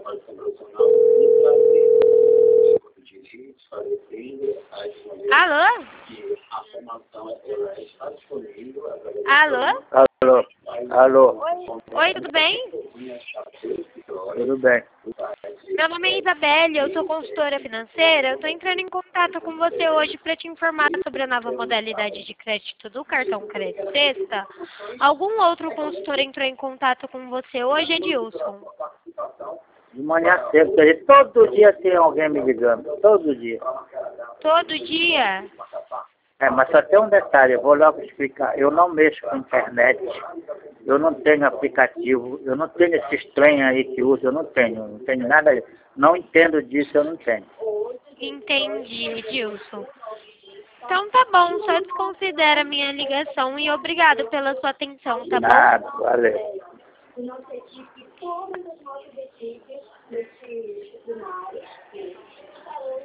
Alô? Alô? Alô, alô, Oi, tudo bem? tudo bem? Meu nome é Isabelle, eu sou consultora financeira. Eu estou entrando em contato com você hoje para te informar sobre a nova modalidade de crédito do cartão Crédito Sexta. Algum outro consultor entrou em contato com você hoje, Edilson? De manhã cedo, todo dia tem alguém me ligando, todo dia. Todo dia? É, mas só tem um detalhe, eu vou logo explicar. Eu não mexo com internet, eu não tenho aplicativo, eu não tenho esses trem aí que usa, eu não tenho nada, não entendo disso, eu não tenho. Entendi, Edilson. Então tá bom, só desconsidera a minha ligação e obrigado pela sua atenção, tá bom? Nada, valeu.